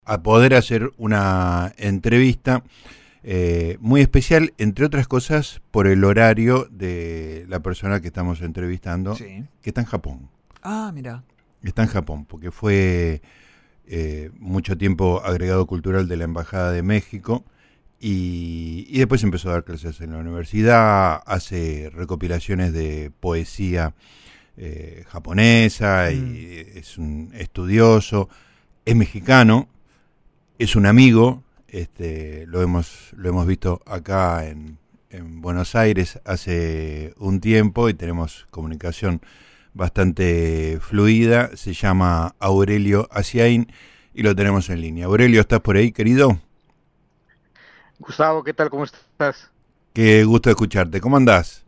a poder hacer una entrevista muy especial, entre otras cosas, por el horario de la persona que estamos entrevistando, Sí. que está en Japón. Ah, mira. Está en Japón, porque fue mucho tiempo agregado cultural de la Embajada de México y después empezó a dar clases en la universidad, hace recopilaciones de poesía japonesa Mm. y es un estudioso, es mexicano, es un amigo, lo hemos visto acá en Buenos Aires hace un tiempo y tenemos comunicación bastante fluida. Se llama Aurelio Asiain y lo tenemos en línea. Aurelio, ¿estás por ahí, querido? Gustavo, ¿qué tal? ¿Cómo estás? Qué gusto escucharte. ¿Cómo andás?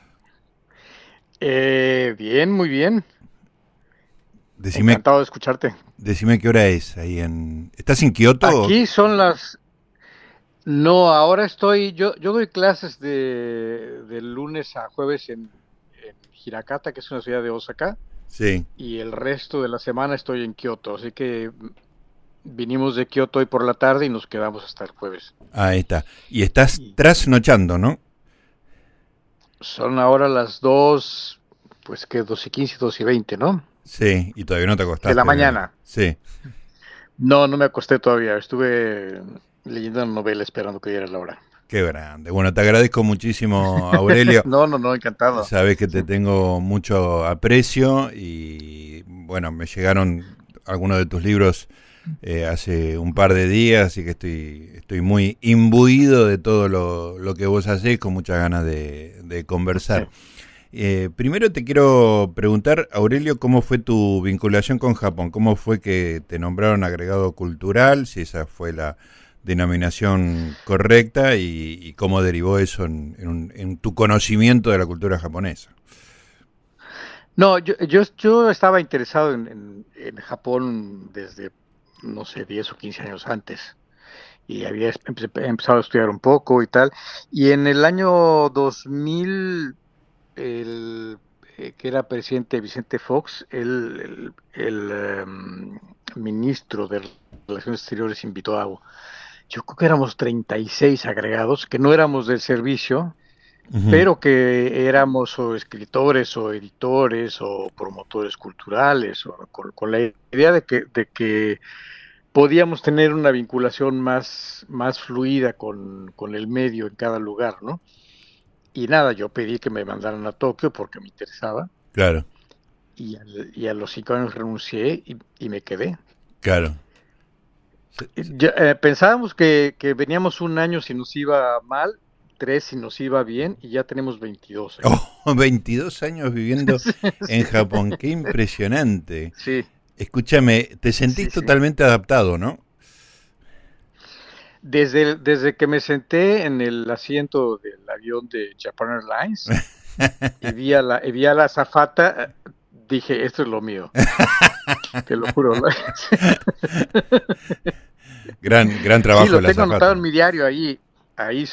Bien, muy bien. Decime, Encantado de escucharte. decime qué hora es ahí en... ¿Estás en Kioto? Aquí son las... No, ahora yo doy clases de lunes a jueves en Hirakata, que es una ciudad de Osaka, Sí, y el resto de la semana estoy en Kioto, así que vinimos de Kioto hoy por la tarde y nos quedamos hasta el jueves. ahí está. Y estás Y trasnochando, ¿no? son ahora las 2, pues que 2:15, 2:20, ¿no? Sí, y todavía no te De la acostaste, obviamente. mañana. Sí, No, no me acosté todavía. Estuve leyendo una novela esperando que diera la hora. qué grande. Bueno, te agradezco muchísimo, Aurelio. No, no, no, encantado. Sabes que Sí. te tengo mucho aprecio y bueno, me llegaron algunos de tus libros hace un par de días, así que estoy muy imbuido de todo lo que vos hacés, con muchas ganas de conversar. Primero te quiero preguntar, Aurelio, ¿cómo fue tu vinculación con Japón? ¿Cómo fue que te nombraron agregado cultural? Si esa fue la denominación correcta y cómo derivó eso en tu conocimiento de la cultura japonesa. No, yo estaba interesado en Japón desde, no sé, 10 o 15 años antes. Y había empezado a estudiar un poco y tal. Y en el año 2000, que era presidente Vicente Fox, el ministro de Relaciones Exteriores invitó a, yo creo que éramos 36 agregados, que no éramos del servicio, Ujú. pero que éramos o escritores o editores o promotores culturales, o con la idea de que podíamos tener una vinculación más fluida con el medio en cada lugar, ¿no? Y nada, yo pedí que me mandaran a Tokio porque me interesaba, Claro, y a los 5 años renuncié y me quedé. claro. Pensábamos que veníamos un año si nos iba mal, 3 si nos iba bien, y ya tenemos 22 aquí. Oh, 22 años viviendo Sí, en sí, Japón, qué impresionante. sí, Escúchame, te sentís sí, sí. totalmente adaptado, ¿no? Desde que me senté en el asiento del avión de Japan Airlines y vi a la azafata, dije, esto es lo mío, te lo juro. Gran Sí, trabajo de lo la tengo anotado azafata. en mi diario ahí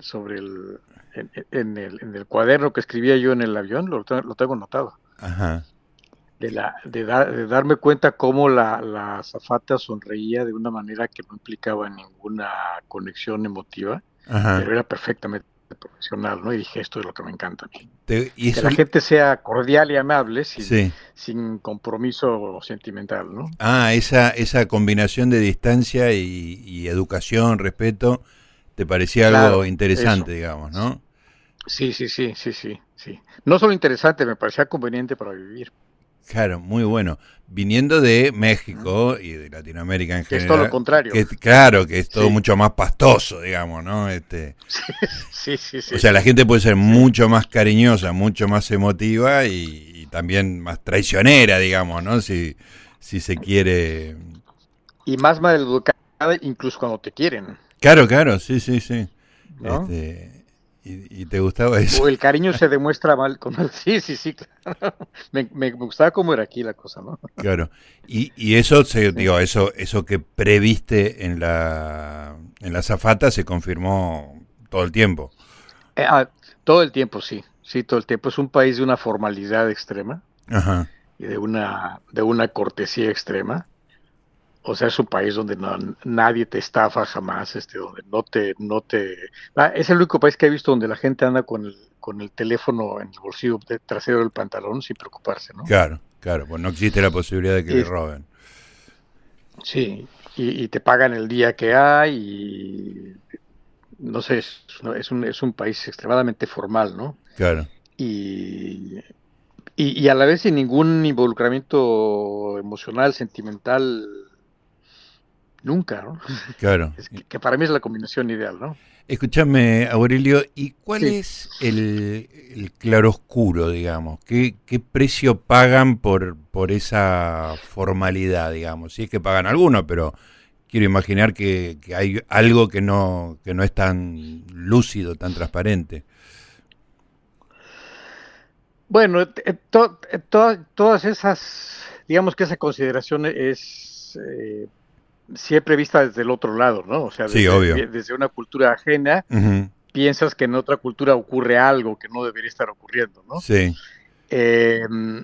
en el cuaderno que escribía yo en el avión, lo tengo anotado. Ajá, De darme cuenta cómo la azafata sonreía de una manera que no implicaba ninguna conexión emotiva, ajá. pero era perfectamente profesional, ¿no? Y dije, esto es lo que me encanta a mí. Y Que eso, la gente sea cordial y amable sí. sin compromiso sentimental, ¿no? Ah, esa combinación de distancia y educación, respeto, te parecía algo Claro, interesante, eso. digamos, ¿no? Sí, sí, sí, sí, sí, sí. No solo interesante, me parecía conveniente para vivir. Claro, muy bueno. Viniendo de ¿No? México y de Latinoamérica en Que es todo lo general, contrario. claro, que es todo Sí, mucho más pastoso, digamos, ¿no? sí, sí, O sí, sea, la sí, gente puede ser sí. mucho más cariñosa, mucho más emotiva y también más traicionera, digamos, ¿no? Si se quiere. Y más maleducada incluso cuando te quieren, Claro, claro, sí, sí, sí. ¿no? Y te gustaba eso. O el cariño se demuestra mal con sí, sí, sí, claro. Me gustaba cómo era aquí la cosa, ¿no? Claro. Y eso, Sí. digo, eso que previste en la azafata se confirmó todo el tiempo. Eh, ah, Todo el tiempo, sí, sí, todo el tiempo. Es un país de una formalidad extrema Ajá. y de una cortesía extrema. O sea, es un país donde nadie te estafa jamás, donde es el único país que he visto donde la gente anda con el teléfono en el bolsillo trasero del pantalón sin preocuparse, ¿no? Claro, claro, pues no existe la posibilidad de que le Es- roben. sí, y te pagan el día que hay y no sé, es un país extremadamente formal, ¿no? Claro, Y, y a la vez sin ningún involucramiento emocional, sentimental, nunca, ¿no? claro. Que para mí es la combinación ideal, ¿no? Escúchame, Aurelio, ¿y cuál Sí. es el claroscuro, digamos? ¿Qué precio pagan por esa formalidad, digamos? Si es que pagan alguno, pero quiero imaginar que hay algo que no es tan lúcido, tan transparente. Bueno, todas esas, digamos que esa consideración es siempre vista desde el otro lado, ¿no? O sea, Sí, obvio. desde una cultura ajena, Ujú. piensas que en otra cultura ocurre algo que no debería estar ocurriendo, ¿no? Sí, Eh,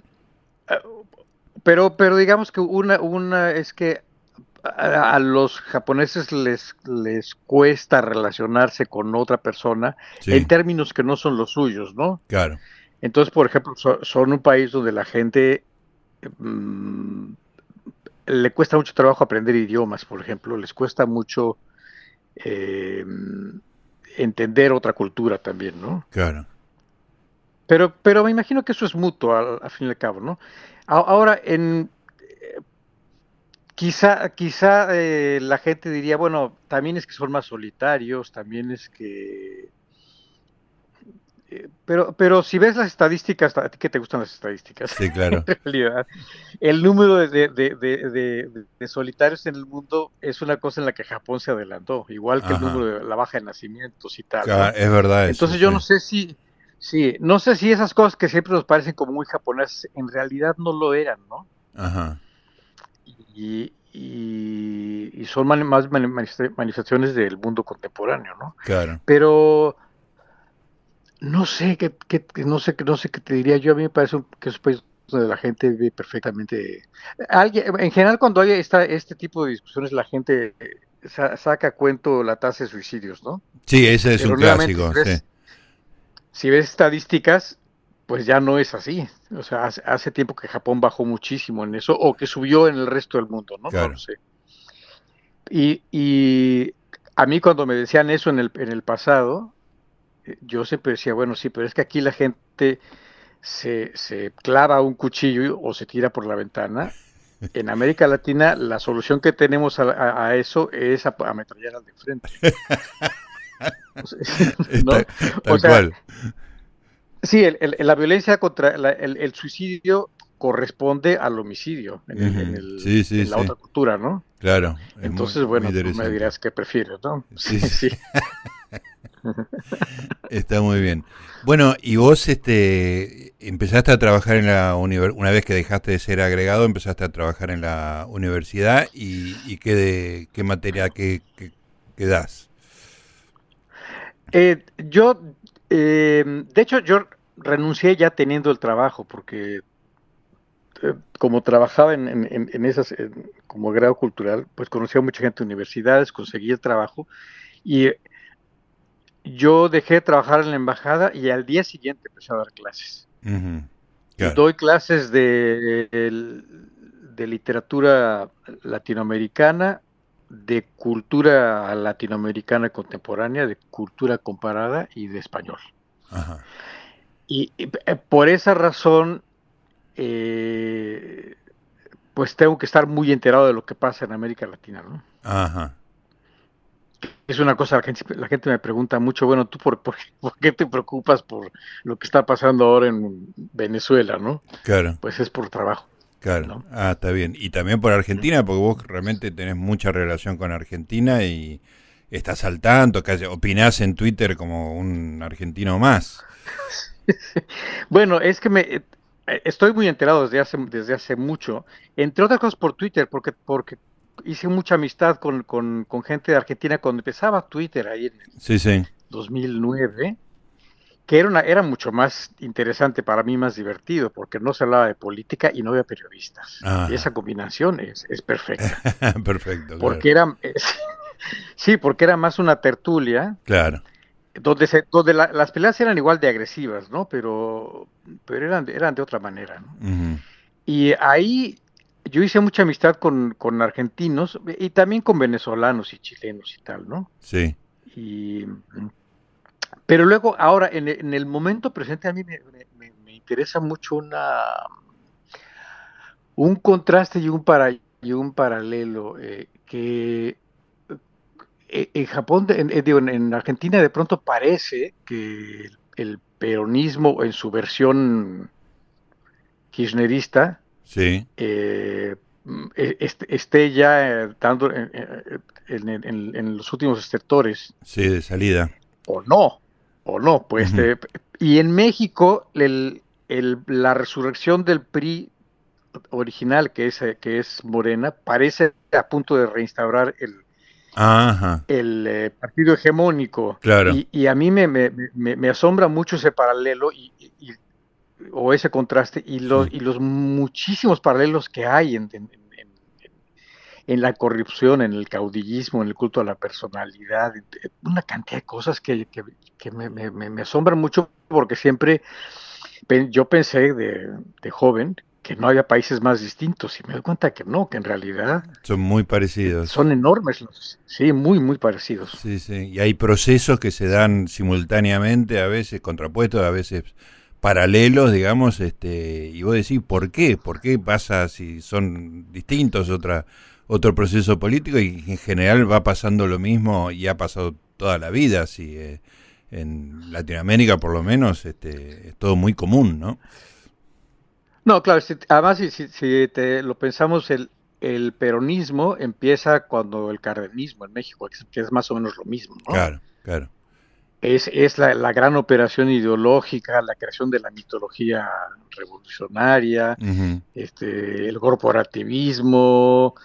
pero digamos que una es que a los japoneses les cuesta relacionarse con otra persona en sí, términos que no son los suyos, ¿no? claro. Entonces, por ejemplo, son un país donde la gente mm, le cuesta mucho trabajo aprender idiomas, por ejemplo, les cuesta mucho eh, entender otra cultura también, ¿no? Claro. Pero me imagino que eso es mutuo al fin y al cabo, ¿no? Ahora, quizá la gente diría, bueno, también es que son más solitarios, también es que... pero si ves las estadísticas, a ti que te gustan las estadísticas, Sí, en claro. realidad, el número de solitarios en el mundo es una cosa en la que Japón se adelantó, igual que el número Ajá. de la baja de nacimientos y tal, ¿no? Es verdad eso, Entonces sí. yo no sé si, sí, no sé si esas cosas que siempre nos parecen como muy japonesas, en realidad no lo eran, ¿no? Ajá. Y son más manifestaciones del mundo contemporáneo, ¿no? Claro. Pero no sé no sé qué te diría yo. A mí me parece que es un país donde la gente vive perfectamente. En general, cuando hay este tipo de discusiones, la gente saca a cuento la tasa de suicidios, ¿no? Sí, ese es un Pero nuevamente, clásico, sí. si ves estadísticas, pues ya no es así. O sea, hace tiempo que Japón bajó muchísimo en eso, o que subió en el resto del mundo, ¿no? No lo Claro. sé. Y a mí cuando me decían eso en el pasado, yo siempre decía, bueno, sí, pero es que aquí la gente se clava un cuchillo o se tira por la ventana. En América Latina, la solución que tenemos a eso es ametrallar al de frente, o sea, ¿no? O Tal sea, cual. sí, la violencia contra el suicidio corresponde al homicidio Ujú. Sí, sí, en la sí. otra cultura, ¿no? Claro, es muy, Entonces, muy bueno, tú me interesante. dirás qué prefieres, ¿no? Sí, Sí, sí, sí. está muy bien. Bueno, y vos empezaste a trabajar en la universidad, una vez que dejaste de ser agregado, empezaste a trabajar en la universidad y qué materia, qué das. Yo, de hecho, yo renuncié ya teniendo el trabajo, porque como trabajaba en esas, como grado cultural, pues conocía a mucha gente de universidades, conseguí el trabajo y yo dejé de trabajar en la embajada y al día siguiente empecé a dar clases. Ujú. Y Claro. doy clases de literatura latinoamericana, de cultura latinoamericana contemporánea, de cultura comparada y de español. Ajá. Por esa razón, eh, pues tengo que estar muy enterado de lo que pasa en América Latina, ¿no? Ajá. Es una cosa, la gente me pregunta mucho, bueno, ¿tú por qué te preocupas por lo que está pasando ahora en Venezuela, ¿no? Claro. Pues es por trabajo, Claro. ¿no? Ah, está bien. Y también por Argentina, porque vos realmente tenés mucha relación con Argentina y estás al tanto, casi opinás en Twitter como un argentino más. Bueno, es que estoy muy enterado desde hace mucho, entre otras cosas por Twitter, porque hice mucha amistad con gente de Argentina cuando empezaba Twitter ahí en el Sí, sí. 2009. que era mucho más interesante para mí, más divertido, porque no se hablaba de política y no había periodistas. Y esa Ajá. combinación es perfecta, Perfecto, claro. porque era, sí, porque era más una tertulia, Claro. donde las peleas eran igual de agresivas, ¿no? Pero eran de otra manera, ¿no? Ujú. Y ahí yo hice mucha amistad con argentinos y también con venezolanos y chilenos y tal, ¿no? Sí, Y, pero luego, ahora, en el momento presente, a mí me interesa mucho un contraste y un paralelo que en Japón, digo, en Argentina, de pronto parece que el peronismo en su versión kirchnerista sí, eh, esté ya dando en los últimos sectores, sí, de salida. o no, o no, pues. Ujú. Y en México, la resurrección del PRI original, que es Morena, parece a punto de reinstaurar Ajá, el partido hegemónico. claro. Y a mí me asombra mucho ese paralelo o ese contraste Sí. y los muchísimos paralelos que hay en la corrupción, en el caudillismo, en el culto a la personalidad, una cantidad de cosas que me asombran mucho porque siempre yo pensé de joven que no había países más distintos y me doy cuenta que no, que en realidad Son muy parecidos. son enormes, sí, muy, muy parecidos. Sí, sí. Y hay procesos que se dan simultáneamente, a veces contrapuestos, a veces paralelos, digamos, y vos decís, ¿por qué? ¿Por qué pasa si son distintos otro proceso político? Y en general va pasando lo mismo y ha pasado toda la vida, si en Latinoamérica por lo menos, es todo muy común, ¿no? No, claro, además si te lo pensamos, el peronismo empieza cuando el cardenismo en México, que es más o menos lo mismo, ¿no? Claro, claro. Es la gran operación ideológica, la creación de la mitología revolucionaria, Ujú. el corporativismo,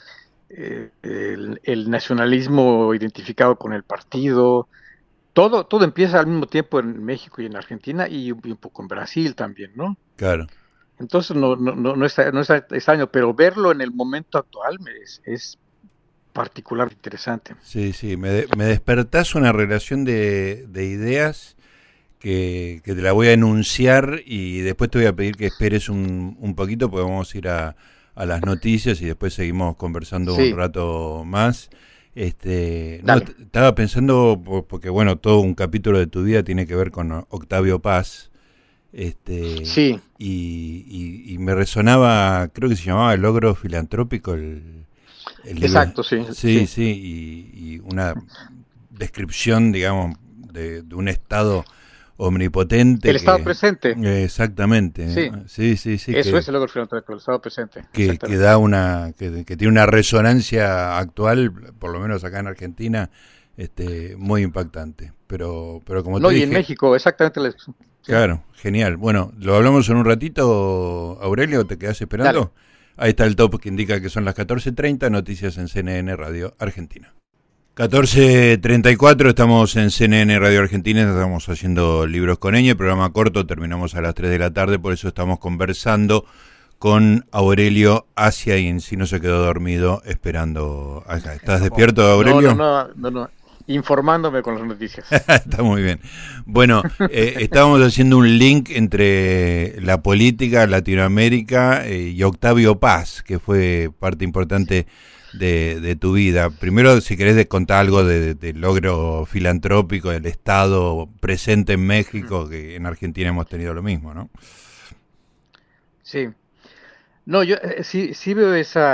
el nacionalismo identificado con el partido. Todo empieza al mismo tiempo en México y en Argentina y un poco en Brasil también, ¿no? Claro. Entonces no está extraño, pero verlo en el momento actual es particularmente interesante. Sí, sí, me despertás una relación de ideas que te la voy a enunciar y después te voy a pedir que esperes un poquito porque vamos a ir a las noticias y después seguimos conversando un Sí, rato más. No, dale. estaba pensando, porque bueno, todo un capítulo de tu vida tiene que ver con Octavio Paz, Sí, y me resonaba, creo que se llamaba El logro filantrópico, el libro. exacto, sí, Sí, sí. sí, y una descripción, digamos, de un estado omnipotente El estado que presente, exactamente, sí. sí, sí, sí, Eso es el logro filantrópico, el estado presente, que exactamente. da que tiene una resonancia actual, por lo menos acá en Argentina, muy impactante. Pero como te No, y en dije, México, exactamente. Sí, claro, genial. Bueno, lo hablamos en un ratito, Aurelio, ¿te quedas dale. esperando? Ahí está el top que indica que son las 14:30, noticias en CNN Radio Argentina. 14:34, estamos en CNN Radio Argentina, estamos haciendo Libros con Ñ, programa corto, terminamos a las 3 de la tarde, por eso estamos conversando con Aurelio Asiain, si no se quedó dormido esperando acá. ¿Estás despierto, No, no, Aurelio? no, no, no. Informándome con las noticias. Está muy bien. Bueno, estábamos haciendo un link entre la política, Latinoamérica, y Octavio Paz, que fue parte importante de tu vida. Primero, si querés contar algo del logro filantrópico del Estado presente en México, que en Argentina hemos tenido lo mismo, ¿no? Sí. No, yo sí veo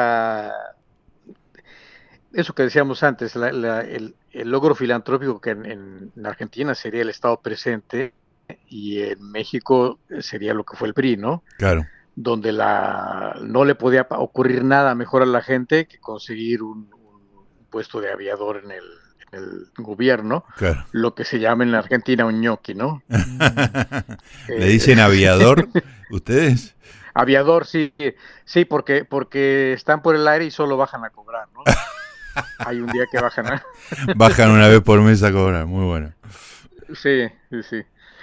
eso que decíamos antes, el logro filantrópico que en Argentina sería el Estado presente y en México sería lo que fue el PRI, ¿no? Claro, Donde no le podía ocurrir nada mejor a la gente que conseguir un puesto de aviador en el gobierno, claro. lo que se llama en la Argentina un ñoqui, ¿no? ¿Le Eh, dicen aviador ustedes? aviador, sí, sí, porque están por el aire y solo bajan a cobrar, ¿no? Hay un día que bajan a... Bajan una vez por mes a cobrar, muy bueno. Sí, sí, sí.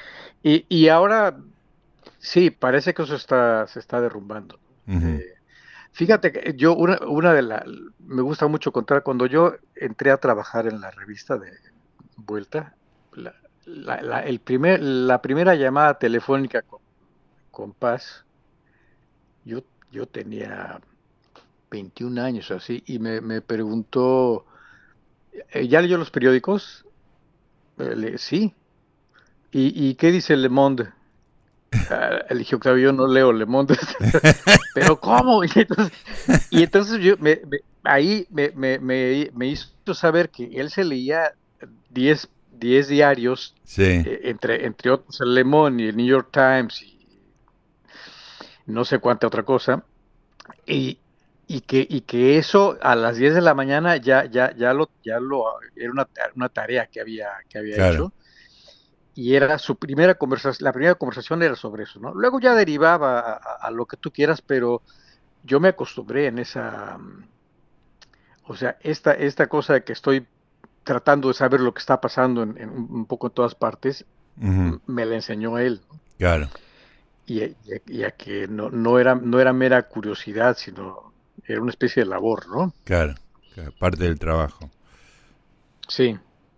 Y ahora, sí, parece que eso se está derrumbando. Ujú. Eh, Fíjate que yo, me gusta mucho contar, cuando yo entré a trabajar en la revista de Vuelta, la, la primera llamada telefónica con Paz, yo tenía 21 años así, y me preguntó, ¿ya leyó los periódicos? Sí. Y qué dice Le Monde? Le dije, Octavio, yo no leo Le Monde. Pero ¿cómo? Y entonces ahí me hizo saber que él se leía 10 diarios, Sí, entre otros el Le Monde y el New York Times y no sé cuánta otra cosa, y, y que eso a las 10 de la mañana era una tarea que había claro, hecho, y era su primera conversación, la primera conversación era sobre eso, ¿no? Luego ya derivaba a lo que tú quieras, pero yo me acostumbré en esa, o sea, esta cosa de que estoy tratando de saber lo que está pasando un poco en todas partes, ujú, me la enseñó él, ¿no? claro, Y a que no era mera curiosidad, sino era una especie de labor, ¿no? claro, claro, parte del trabajo. Sí.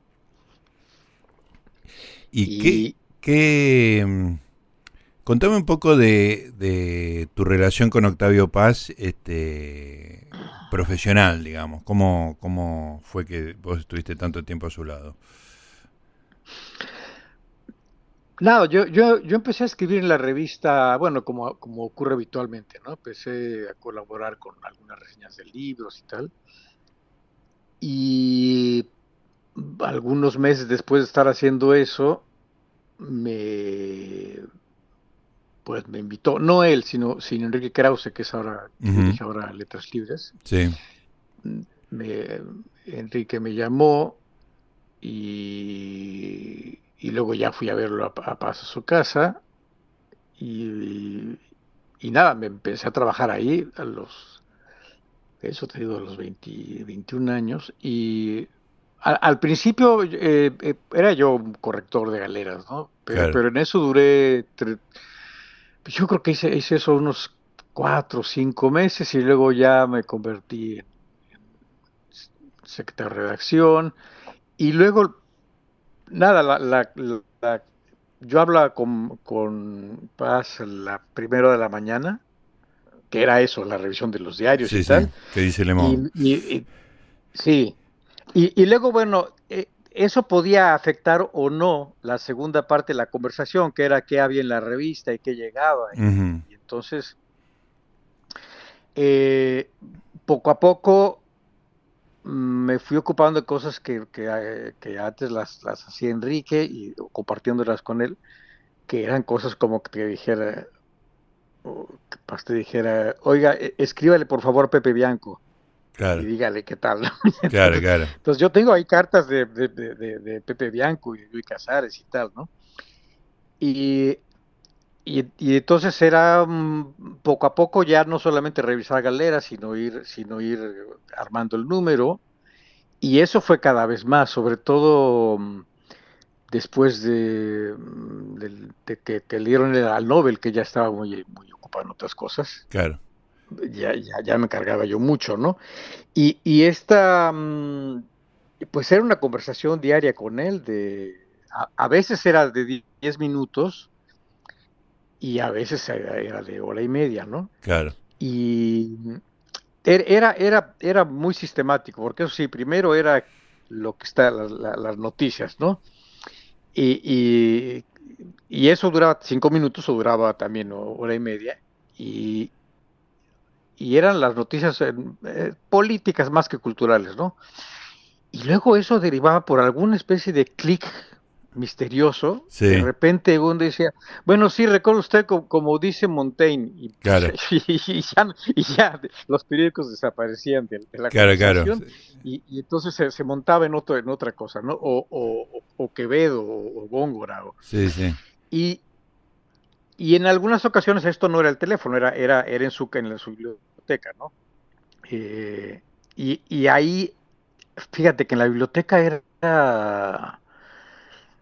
¿Y Y contame un poco de tu relación con Octavio Paz, profesional, digamos. ¿Cómo fue que vos estuviste tanto tiempo a su lado? nada, yo empecé a escribir en la revista, bueno, como ocurre habitualmente, ¿no? Empecé a colaborar con algunas reseñas de libros y tal. Y algunos meses después de estar haciendo eso, me, pues me invitó, no él, sino Enrique Krause, que Ujú, dirige ahora Letras Libres. sí, Me, Enrique me llamó y luego ya fui a verlo a Paz a su casa y, y nada, me empecé a trabajar ahí eso te digo, a los 21 años. Y al principio era yo un corrector de galeras, ¿no? claro. Pero en eso duré, yo creo que hice eso unos 4 o 5 meses, y luego ya me convertí en secretario de redacción. Y luego, nada, yo hablaba con Paz la primera de la mañana, que era eso, la revisión de los diarios y Sí, sí. tal. ¿Qué dice Le Y, Monde? sí, y luego, bueno, eso podía afectar o no la segunda parte de la conversación, que era qué había en la revista y qué llegaba. Ujú, Y entonces, eh, poco a poco, me fui ocupando de cosas que antes las hacía Enrique, y compartiéndolas con él, que eran cosas como que te dijera, o que Paz te dijera, oiga, escríbale por favor a Pepe Bianco y claro, dígale qué tal, ¿no? claro, Entonces, claro. entonces yo tengo ahí cartas de Pepe Bianco y de Luis Casares y tal, ¿no? Y, y entonces era, poco a poco, ya no solamente revisar galeras, sino ir armando el número. Y eso fue cada vez más, sobre todo, después de que le dieron al Nobel, que ya estaba muy ocupado en otras cosas. Claro. Ya me encargaba yo mucho, ¿no? Y esta, pues era una conversación diaria con él, a veces era de 10 minutos y a veces era de hora y media, ¿no? Claro. Y era muy sistemático, porque eso sí, primero era lo que está, las noticias, ¿no? Y, y, y eso duraba 5 minutos, o duraba también hora y media, y, y eran las noticias, políticas más que culturales, ¿no? Y luego eso derivaba por alguna especie de clic misterioso. De Sí, repente uno decía, bueno, sí, recuerda usted como dice Montaigne, claro, y ya los periódicos desaparecían de la claro, claro. conversación, y entonces se montaba en otra cosa, ¿no? O Quevedo, o Góngora. Sí, sí. Y, y en algunas ocasiones esto no era el teléfono, era en su biblioteca, ¿no? Eh, y ahí, fíjate que en la biblioteca era,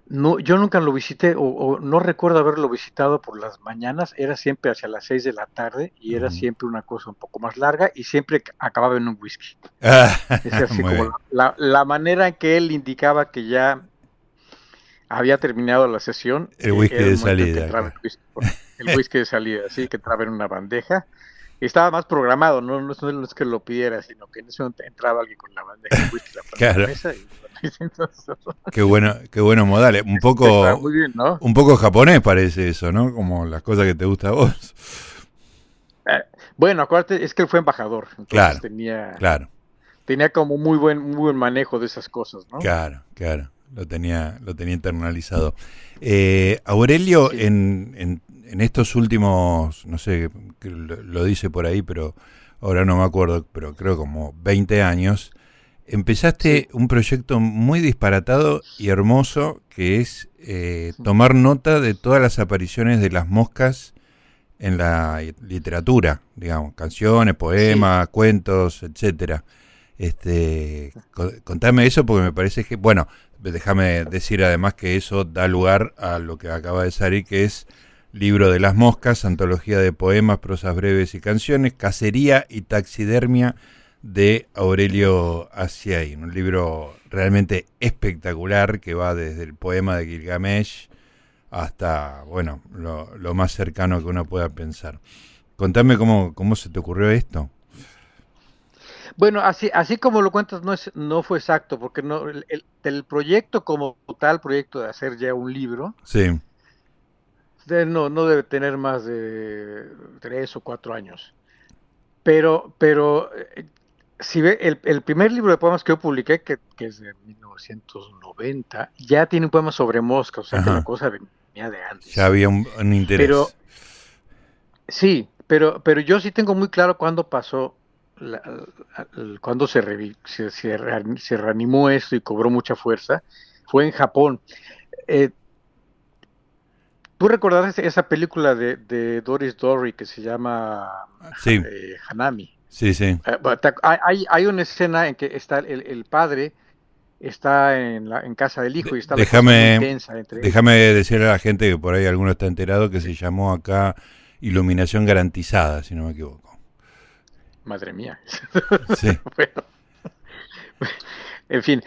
No, yo nunca lo visité o no recuerdo haberlo visitado por las mañanas, era siempre hacia las 6 de la tarde y era Ujú. siempre una cosa un poco más larga y siempre acababa en un whisky. Ah, Es así muy como bien. la manera en que él indicaba que ya había terminado la sesión, El whisky era el de momento en que salida entraba acá. el whisky de salida, así que entraba en una bandeja. Y estaba más programado, no es que lo pidiera, sino que en ese momento entraba alguien con la bandeja de whisky, la ponía en la Claro. mesa y bueno, entonces, Qué bueno modales. está muy bien, ¿no? Un poco japonés parece eso, ¿no? Como las cosas que te gusta a vos. Eh, bueno, acuérdate, es que él fue embajador, entonces Claro, claro, tenía como muy buen manejo de esas cosas, ¿no? claro. Lo tenía internalizado. Aurelio, Sí, en estos últimos, no sé, que lo dice por ahí, pero ahora no me acuerdo, pero creo como 20 años, empezaste sí, un proyecto muy disparatado y hermoso que es tomar nota de todas las apariciones de las moscas en la literatura, digamos, canciones, sí. poemas, cuentos, etcétera. Contame eso porque me parece que, bueno, déjame decir además que eso da lugar a lo que acaba de salir, que es Libro de las Moscas, antología de poemas, prosas breves y canciones, cacería y taxidermia de Aurelio Asiain, un libro realmente espectacular que va desde el poema de Gilgamesh hasta, bueno, lo más cercano que uno pueda pensar. Contame cómo se te ocurrió esto. Bueno, así como lo cuentas, no fue exacto, porque no, el proyecto como tal, proyecto de hacer ya un libro, Sí, no debe tener más de 3 o 4 años. Pero si ve, el primer libro de poemas que yo publiqué, que es de 1990, ya tiene un poema sobre moscas, o sea que la ajá. cosa venía de Ya antes. había un Pero interés. sí, pero yo sí tengo muy claro cuándo pasó, cuándo se reanimó esto y cobró mucha fuerza. Fue en Japón. Eh, ¿Tú recordarás esa película de Doris Dory que se llama Sí, Hanami? sí. Hay una escena en que está el padre está en casa del hijo y está la cosa muy Déjame, tensa entre ellos. déjame decirle a la gente que por ahí alguno está enterado que se Sí, llamó acá Iluminación Garantizada, si no me equivoco. madre mía. Sí, Bueno, en fin,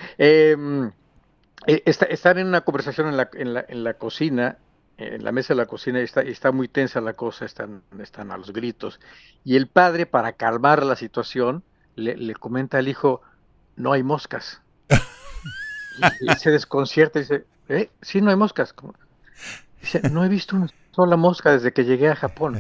estar en una conversación en la cocina, en la mesa de la cocina, está muy tensa la cosa, están a los gritos. Y el padre, para calmar la situación, le comenta al hijo, no hay moscas. Y él se desconcierta y dice, ¿eh? Sí, no hay moscas. Dice, no he visto una sola mosca desde que llegué a Japón.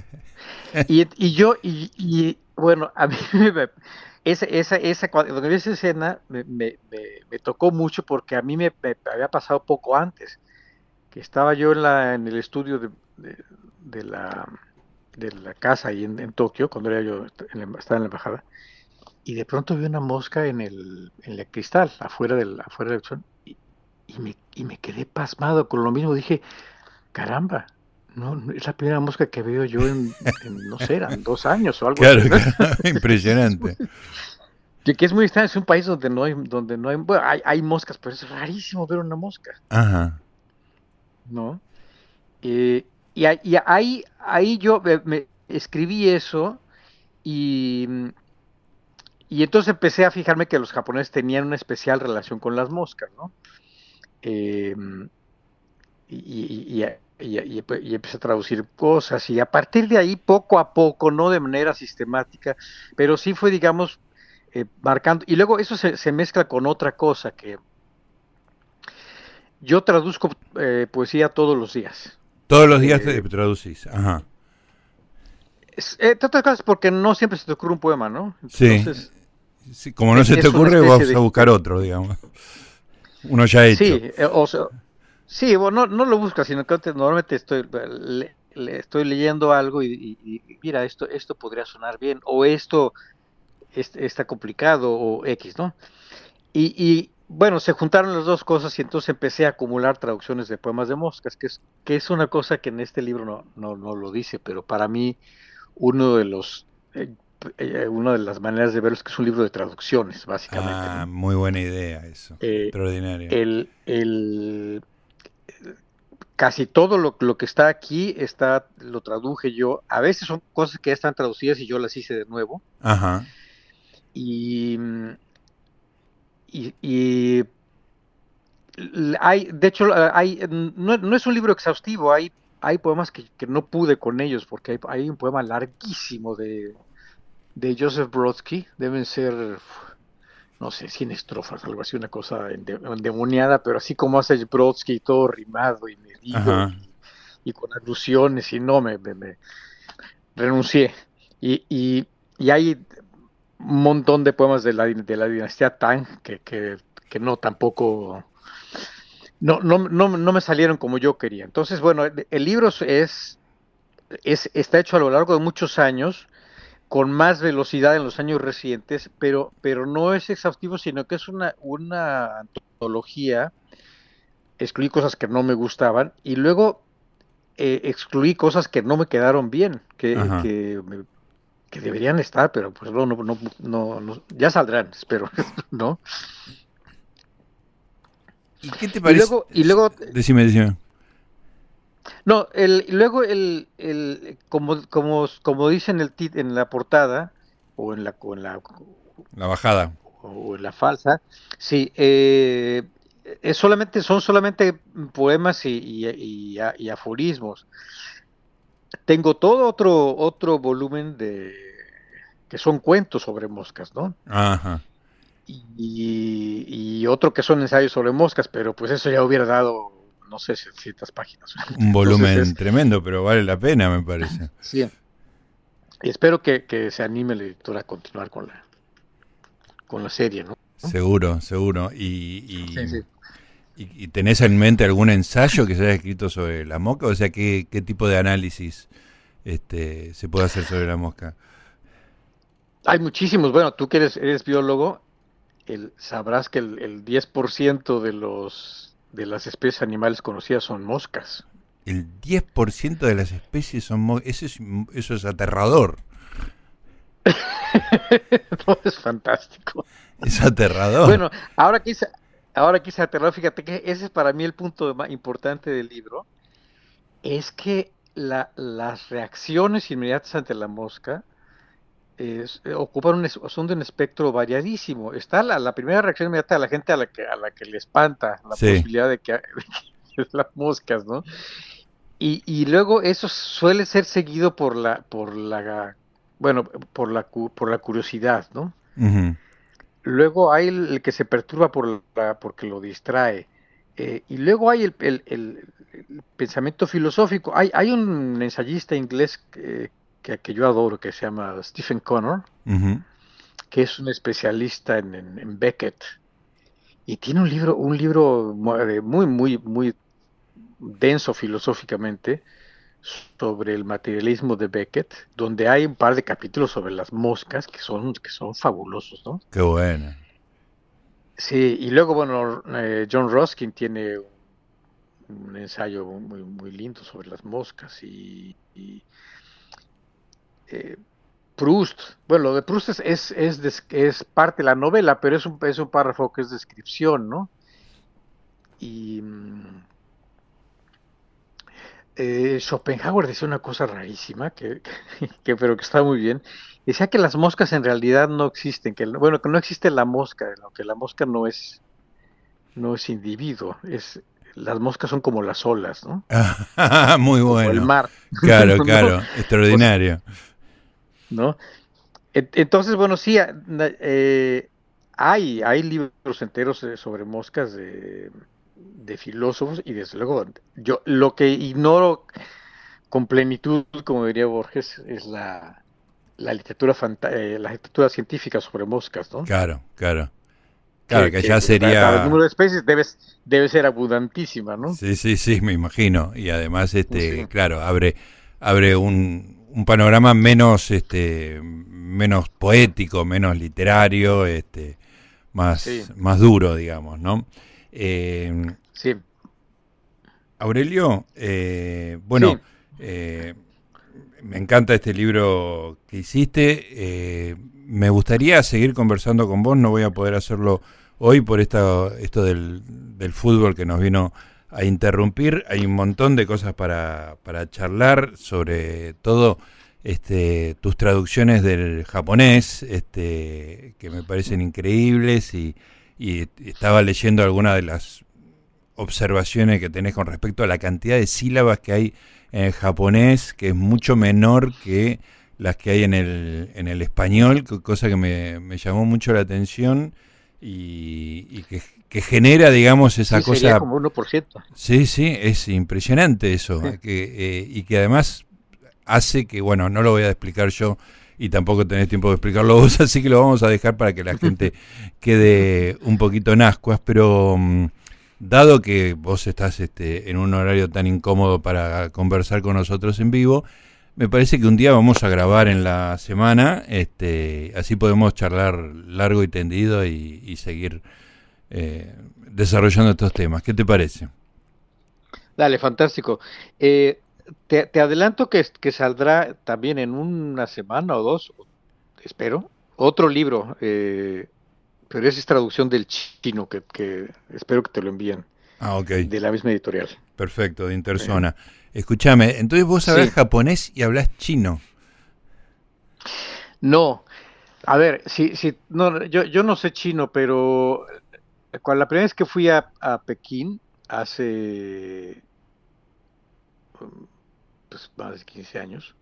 Bueno, a mí cuando vi esa escena me tocó mucho porque a mí me había pasado poco antes, que estaba yo en el estudio de la, de la casa ahí en Tokio, cuando era yo, estaba en la embajada, y de pronto vi una mosca en el cristal, afuera del sol, y me quedé pasmado con lo mismo, dije, caramba, no, es la primera mosca que veo yo no sé, eran 2 años o algo claro, así, ¿no? claro, impresionante. Que es muy extraño, es un país donde no hay, bueno, hay moscas, pero es rarísimo ver una mosca, Ajá. ¿no? Y ahí yo me escribí eso y, y entonces empecé a fijarme que los japoneses tenían una especial relación con las moscas, ¿no? Eh, y empecé a traducir cosas y a partir de ahí, poco a poco, no de manera sistemática, pero sí fue, digamos, marcando. Y luego eso se mezcla con otra cosa, que yo traduzco poesía todos los días. Todos los días te Eh, traducís. Ajá. Entre otras cosas porque no siempre se te ocurre un poema, ¿no? Sí, Entonces, sí, como no se te es una ocurre, especie vas a buscar otro, digamos. Uno ya sí, hecho. o sea, sí, bueno, no lo buscas, sino que normalmente estoy leyendo algo y mira, esto podría sonar bien, o esto está complicado, o X, ¿no? Bueno, se juntaron las dos cosas y entonces empecé a acumular traducciones de poemas de moscas, que es una cosa que en este libro no lo dice, pero para mí uno de los, una de las maneras de verlo es que es un libro de traducciones, básicamente, Ah, ¿no? muy buena idea eso. Eh, Extraordinario. el, el, casi todo lo que está aquí lo traduje yo. A veces son cosas que ya están traducidas y yo las hice de nuevo. Ajá. Y, y hay, de hecho, no es un libro exhaustivo, hay poemas que no pude con ellos, porque hay un poema larguísimo de Joseph Brodsky, deben ser, no sé, 100 estrofas, algo así, una cosa endemoniada, pero así como hace Brodsky, todo rimado y medido Ajá. y con alusiones, y no, me renuncié. Y hay un montón de poemas de la dinastía Tang que no tampoco no me salieron como yo quería. Entonces, bueno, el libro está hecho a lo largo de muchos años, con más velocidad en los años recientes, pero no es exhaustivo, sino que es una antología. Excluí cosas que no me gustaban y luego excluí cosas que no me quedaron bien, Ajá. que deberían estar, pero pues ya saldrán, espero, ¿no? ¿Y qué te Y parece? luego Decime. no, luego como dice en la portada, o La bajada. o en la falsa, sí, son solamente poemas y aforismos. Tengo todo otro volumen que son cuentos sobre moscas, ¿no? Ajá. Y otro que son ensayos sobre moscas, pero pues eso ya hubiera dado, no sé, 700 páginas. Un Entonces volumen tremendo, pero vale la pena, me parece. sí, y espero que se anime la editora a continuar con la serie, ¿no? Seguro, seguro. Sí, sí. ¿Y tenés en mente algún ensayo que se haya escrito sobre la mosca? O sea, ¿qué tipo de análisis se puede hacer sobre la mosca? Hay muchísimos. Bueno, tú que eres biólogo, sabrás que el 10% de las especies animales conocidas son moscas. El 10% de las especies son moscas. Eso es aterrador. No, es fantástico. Es aterrador. Bueno, ahora quise aterrar, fíjate que ese es para mí el punto más importante del libro, es que las reacciones inmediatas ante la mosca son de un espectro variadísimo. Está la primera reacción inmediata de la gente a la que le espanta la Sí. posibilidad de que las moscas, ¿no? Y luego eso suele ser seguido bueno, por la curiosidad, ¿no? Ujú. Luego hay el que se perturba porque lo distrae. Y luego hay el pensamiento filosófico. Hay un ensayista inglés que yo adoro, que se llama Stephen Connor, Ujú. que es un especialista en Beckett. Y tiene un libro muy, muy, muy denso filosóficamente sobre el materialismo de Beckett, donde hay un par de capítulos sobre las moscas que son fabulosos, ¿no? Qué buena. Sí, y luego, bueno, John Ruskin tiene un ensayo muy, muy lindo sobre las moscas eh, Proust. Bueno, lo de Proust es parte de la novela, pero es un párrafo que es descripción, ¿no? Y Schopenhauer decía una cosa rarísima, pero que está muy bien. Decía que las moscas en realidad no existen, que no existe la mosca, que la mosca no es individuo, las moscas son como las olas, ¿no? Muy Como el bueno. mar, Claro, ¿no? claro. O sea, Extraordinario. ¿no? Entonces, bueno, sí, hay libros enteros sobre moscas de filósofos y desde luego yo lo que ignoro con plenitud, como diría Borges, es la literatura científica sobre moscas, ¿no? Claro, claro. Claro, Que, que que ya dado el sería. número de especies debe ser abundantísima, ¿no? Sí, sí, sí, me imagino. Y además, Sí, claro, abre un panorama menos poético, menos literario, sí, más duro, digamos, ¿no? Eh, sí, Aurelio, bueno, sí. eh, me encanta este libro que hiciste. Me gustaría seguir conversando con vos. No voy a poder hacerlo hoy por esto del fútbol que nos vino interrumpir. Hay un montón de cosas para charlar, sobre todo tus traducciones del japonés, que me parecen increíbles, y estaba leyendo algunas de las observaciones que tenés con respecto a la cantidad de sílabas que hay en el japonés, que es mucho menor que las que hay en el español, cosa que me llamó mucho la atención, y que genera, digamos, esa cosa... Sería como 1%. Sí, es impresionante eso, Sí. y que además hace que, bueno, no lo voy a explicar yo, y tampoco tenés tiempo de explicarlo vos, así que lo vamos a dejar para que la gente quede un poquito en ascuas, pero dado que vos estás en un horario tan incómodo para conversar con nosotros en vivo, me parece que un día vamos a grabar en la semana, así podemos charlar largo y tendido y seguir desarrollando estos temas. ¿Qué te parece? Dale, fantástico. Te adelanto que saldrá también en una semana o dos, espero, otro libro, pero esa es traducción del chino, que espero que te lo envíen, Ah, ok. de la misma editorial. Perfecto, de Interzona. Escúchame, entonces vos hablás Sí, japonés y hablás chino. no, a ver, no, yo no sé chino, pero la primera vez que fui a Pekín, hace pues, más de 15 años,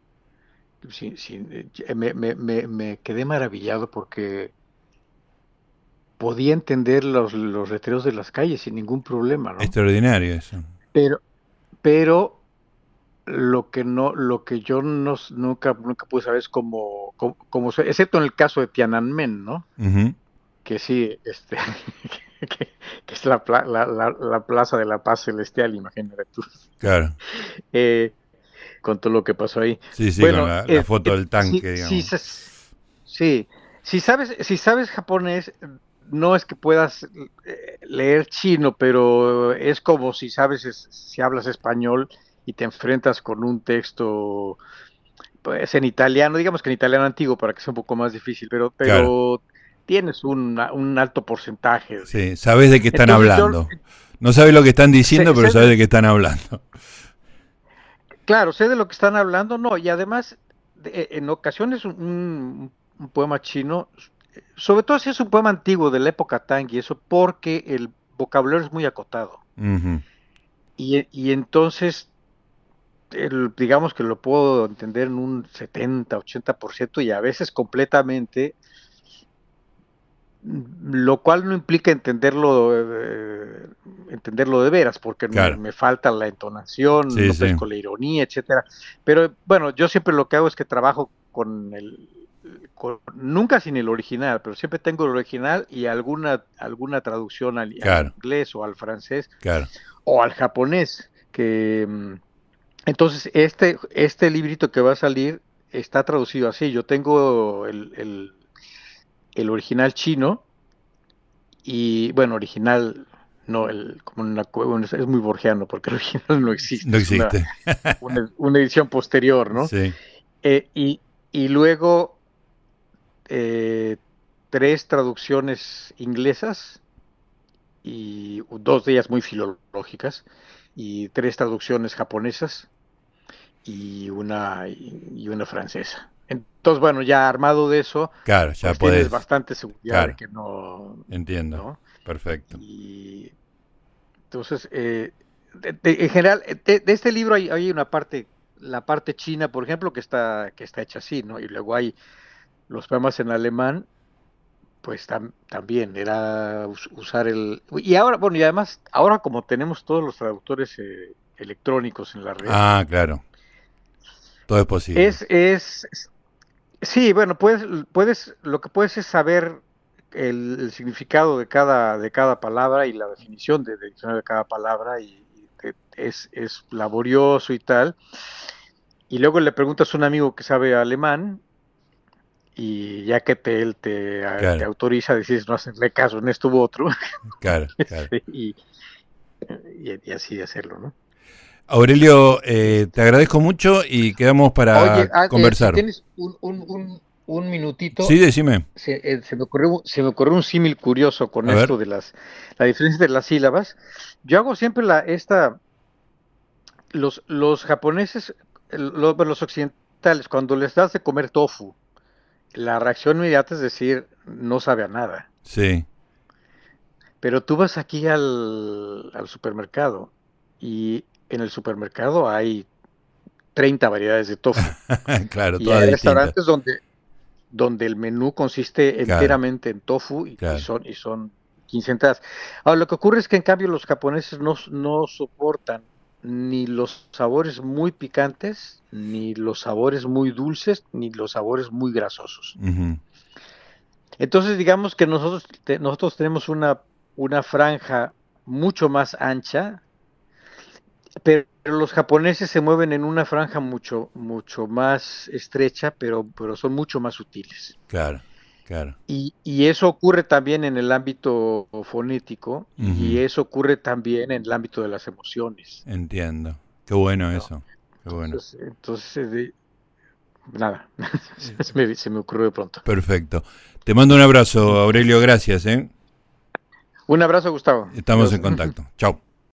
me quedé maravillado porque podía entender los letreros de las calles sin ningún problema, ¿no? Extraordinario eso. Pero, pero lo que yo nunca pude saber es excepto en el caso de Tiananmen, ¿no? Ujú. Que sí, que es la Plaza de la Paz Celestial, imagínate tú, Claro. eh, con todo lo que pasó ahí. Sí, con Bueno, la foto del sí, tanque, digamos. sí, si sabes japonés, no es que puedas leer chino, pero es como si hablas español y te enfrentas con un texto, pues en italiano, digamos que en italiano antiguo para que sea un poco más difícil, pero, Claro. pero tienes un alto porcentaje Sí, sabés de qué están entonces yo, hablando. No sabés lo que están diciendo, sé, pero sé sabés de- de qué están hablando. claro, sé de lo que están hablando, no, y además, en ocasiones un poema chino, sobre todo si es un poema antiguo de la época Tang y eso, porque el vocabulario es muy acotado. Ujú. Y entonces, digamos que lo puedo entender en un 70-80% y a veces completamente, lo cual no implica entenderlo de veras, porque me, Claro. me falta la entonación, Sí, no sí. pesco la ironía, etcétera. Pero bueno, yo siempre lo que hago es que trabajo nunca sin el original, pero siempre tengo el original y alguna traducción al Claro, inglés o al francés claro. o al japonés, entonces este librito que va a salir está traducido así. Yo tengo el original chino y bueno, original, no, como es muy borgiano porque el original no existe, No es una, existe. una edición posterior, ¿no? Sí, Y luego eh, tres traducciones inglesas y dos de ellas muy filológicas y tres traducciones japonesas y una francesa. Entonces, bueno, ya armado de eso, claro, ya pues tienes podés. bastante seguridad de Claro, que no, entiendo. ¿no? Perfecto. Y entonces, en general, de este libro hay una parte, la parte china, por ejemplo, que está hecha así, ¿no? Y luego hay los poemas en alemán, pues también era usar Y ahora, bueno, y además, ahora como tenemos todos los traductores electrónicos en la red, Ah, claro. Todo es posible. es sí, bueno, lo que puedes es saber el significado de cada palabra y la definición de diccionario de cada palabra es laborioso y tal. Y luego le preguntas a un amigo que sabe alemán y ya que él te Claro, autoriza, decís no hacerle caso en esto u otro claro, claro. y, y así hacerlo, ¿no? Aurelio, te agradezco mucho y quedamos Oye, para si conversar. tienes un minutito. Sí, decime. Se me ocurrió un símil curioso con A ver. esto de la diferencia de las sílabas. Yo hago siempre los japoneses, los occidentales, cuando les das de comer tofu, la reacción inmediata es decir, no sabe a nada. Sí, Pero tú vas aquí al supermercado y en el supermercado hay 30 variedades de tofu. claro, Y todas hay distintas. restaurantes donde el menú consiste Claro, enteramente en tofu claro. y son 15 entradas. Ahora, lo que ocurre es que en cambio los japoneses no soportan ni los sabores muy picantes, ni los sabores muy dulces, ni los sabores muy grasosos. Ujú. Entonces, digamos que nosotros tenemos una franja mucho más ancha, pero los japoneses se mueven en una franja mucho más estrecha, pero son mucho más sutiles. Claro, claro. Y eso ocurre también en el ámbito fonético y Ujú. eso ocurre también en el ámbito de las emociones, Entiendo. Qué bueno ¿no? eso. Qué bueno. Entonces, nada, Eh, se me ocurrió de pronto. Perfecto. Te mando un abrazo, Aurelio. Gracias, ¿eh? Un abrazo, Gustavo. Estamos Adiós. en contacto. Chao.